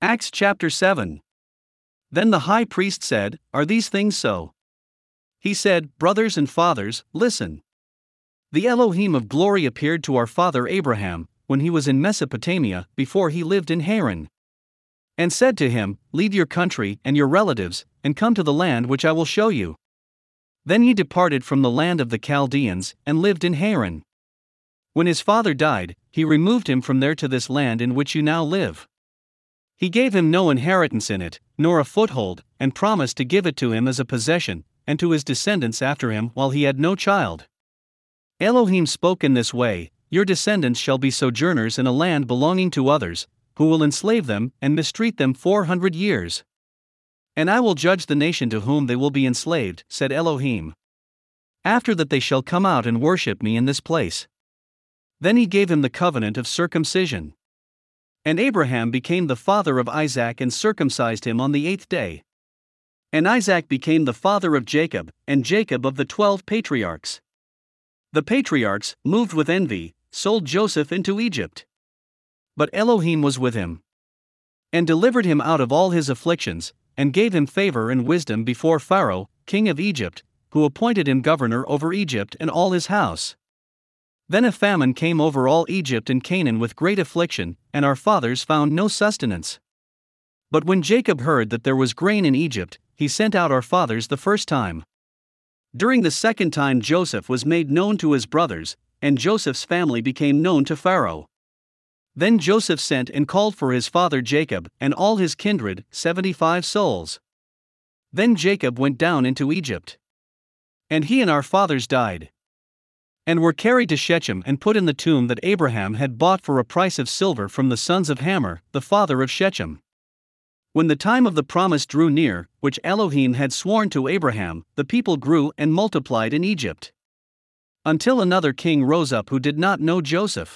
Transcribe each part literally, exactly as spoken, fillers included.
Acts chapter seven. Then the high priest said, "Are these things so?" He said, "Brothers and fathers, listen. The Elohim of glory appeared to our father Abraham, when he was in Mesopotamia, before he lived in Haran. And said to him, Leave your country and your relatives, and come to the land which I will show you. Then he departed from the land of the Chaldeans, and lived in Haran. When his father died, he removed him from there to this land in which you now live. He gave him no inheritance in it, nor a foothold, and promised to give it to him as a possession, and to his descendants after him while he had no child. Elohim spoke in this way, Your descendants shall be sojourners in a land belonging to others, who will enslave them and mistreat them four hundred years. And I will judge the nation to whom they will be enslaved, said Elohim. After that they shall come out and worship me in this place. Then he gave him the covenant of circumcision. And Abraham became the father of Isaac and circumcised him on the eighth day. And Isaac became the father of Jacob, and Jacob of the twelve patriarchs. The patriarchs, moved with envy, sold Joseph into Egypt. But Elohim was with him, and delivered him out of all his afflictions, and gave him favor and wisdom before Pharaoh, king of Egypt, who appointed him governor over Egypt and all his house. Then a famine came over all Egypt and Canaan with great affliction, and our fathers found no sustenance. But when Jacob heard that there was grain in Egypt, he sent out our fathers the first time. During the second time Joseph was made known to his brothers, and Joseph's family became known to Pharaoh. Then Joseph sent and called for his father Jacob and all his kindred, seventy-five souls. Then Jacob went down into Egypt. And he and our fathers died, and were carried to Shechem and put in the tomb that Abraham had bought for a price of silver from the sons of Hamor, the father of Shechem. When the time of the promise drew near, which Elohim had sworn to Abraham, the people grew and multiplied in Egypt, until another king rose up who did not know Joseph.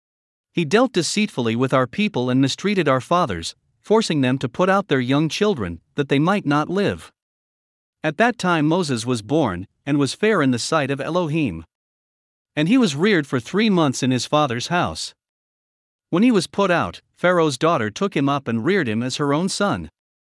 He dealt deceitfully with our people and mistreated our fathers, forcing them to put out their young children, that they might not live. At that time Moses was born, and was fair in the sight of Elohim. And he was reared for three months in his father's house. When he was put out, Pharaoh's daughter took him up and reared him as her own son.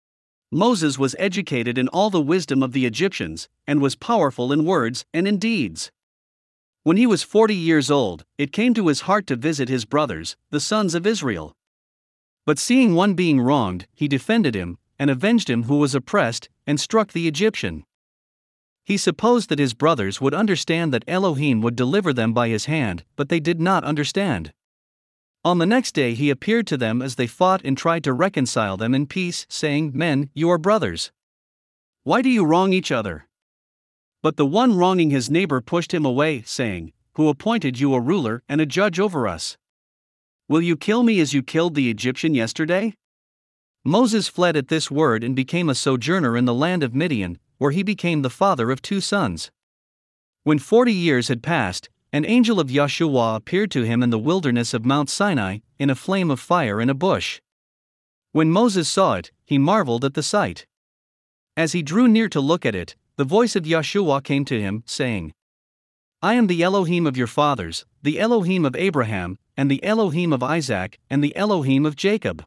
Moses was educated in all the wisdom of the Egyptians, and was powerful in words and in deeds. When he was forty years old, it came to his heart to visit his brothers, the sons of Israel. But seeing one being wronged, he defended him, and avenged him who was oppressed, and struck the Egyptian. He supposed that his brothers would understand that Elohim would deliver them by his hand, but they did not understand. On the next day he appeared to them as they fought and tried to reconcile them in peace, saying, Men, you are brothers. Why do you wrong each other? But the one wronging his neighbor pushed him away, saying, Who appointed you a ruler and a judge over us? Will you kill me as you killed the Egyptian yesterday? Moses fled at this word and became a sojourner in the land of Midian, where he became the father of two sons. When forty years had passed, an angel of Yahshua appeared to him in the wilderness of Mount Sinai, in a flame of fire in a bush. When Moses saw it, he marveled at the sight. As he drew near to look at it, the voice of Yahshua came to him, saying, I am the Elohim of your fathers, the Elohim of Abraham, and the Elohim of Isaac, and the Elohim of Jacob.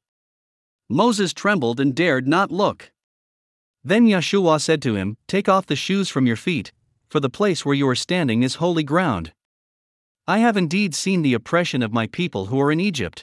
Moses trembled and dared not look. Then Yahshua said to him, Take off the shoes from your feet, for the place where you are standing is holy ground. I have indeed seen the oppression of my people who are in Egypt.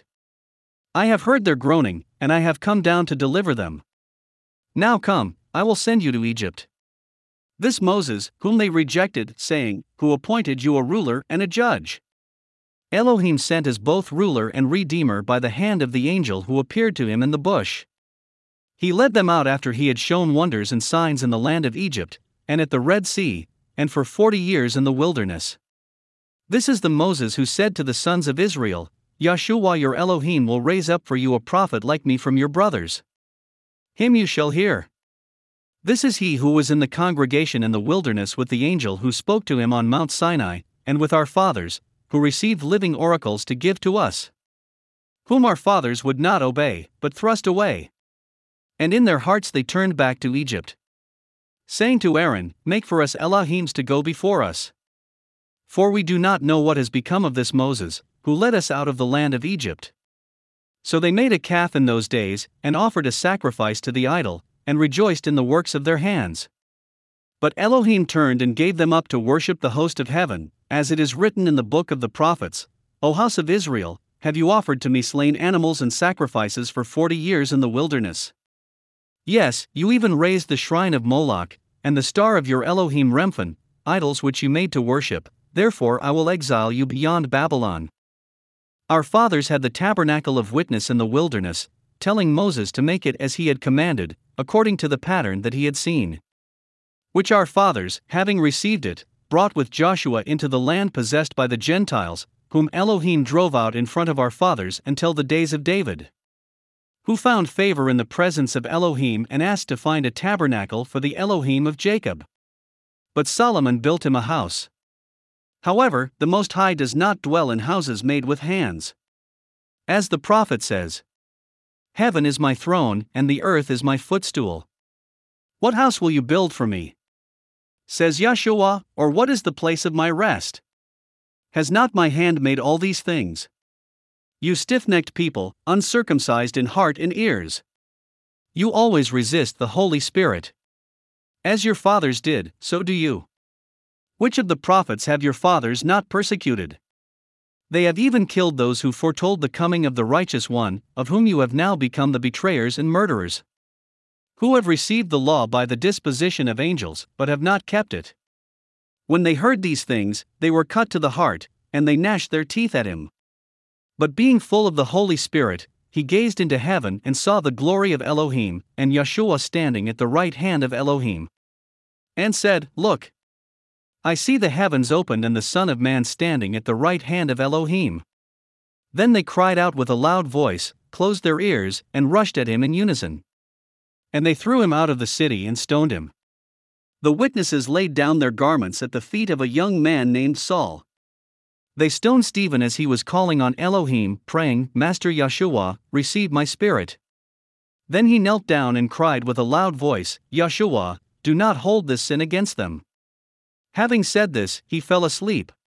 I have heard their groaning, and I have come down to deliver them. Now come, I will send you to Egypt. This Moses, whom they rejected, saying, Who appointed you a ruler and a judge? Elohim sent as both ruler and redeemer by the hand of the angel who appeared to him in the bush. He led them out after he had shown wonders and signs in the land of Egypt, and at the Red Sea, and for forty years in the wilderness. This is the Moses who said to the sons of Israel, Yahshua your Elohim will raise up for you a prophet like me from your brothers. Him you shall hear. This is he who was in the congregation in the wilderness with the angel who spoke to him on Mount Sinai, and with our fathers, who received living oracles to give to us, whom our fathers would not obey, but thrust away. And in their hearts they turned back to Egypt, saying to Aaron, Make for us Elohims to go before us. For we do not know what has become of this Moses, who led us out of the land of Egypt. So they made a calf in those days, and offered a sacrifice to the idol, and rejoiced in the works of their hands. But Elohim turned and gave them up to worship the host of heaven, as it is written in the book of the prophets, O house of Israel, have you offered to me slain animals and sacrifices for forty years in the wilderness? Yes, you even raised the shrine of Moloch, and the star of your Elohim Remphan, idols which you made to worship, therefore I will exile you beyond Babylon. Our fathers had the tabernacle of witness in the wilderness, telling Moses to make it as he had commanded, according to the pattern that he had seen. Which our fathers, having received it, brought with Joshua into the land possessed by the Gentiles, whom Elohim drove out in front of our fathers until the days of David, who found favor in the presence of Elohim and asked to find a tabernacle for the Elohim of Jacob. But Solomon built him a house. However, the Most High does not dwell in houses made with hands. As the prophet says, Heaven is my throne, and the earth is my footstool. What house will you build for me? Says Yahshua, or what is the place of my rest? Has not my hand made all these things? You stiff-necked people, uncircumcised in heart and ears. You always resist the Holy Spirit. As your fathers did, so do you. Which of the prophets have your fathers not persecuted? They have even killed those who foretold the coming of the righteous one, of whom you have now become the betrayers and murderers. Who have received the law by the disposition of angels, but have not kept it. When they heard these things, they were cut to the heart, and they gnashed their teeth at him. But being full of the Holy Spirit, he gazed into heaven and saw the glory of Elohim, and Yahshua standing at the right hand of Elohim. And said, Look! I see the heavens opened and the Son of Man standing at the right hand of Elohim. Then they cried out with a loud voice, closed their ears, and rushed at him in unison. And they threw him out of the city and stoned him. The witnesses laid down their garments at the feet of a young man named Saul. They stoned Stephen as he was calling on Elohim, praying, Master Yahshua, receive my spirit. Then he knelt down and cried with a loud voice, Yahshua, do not hold this sin against them. Having said this, he fell asleep.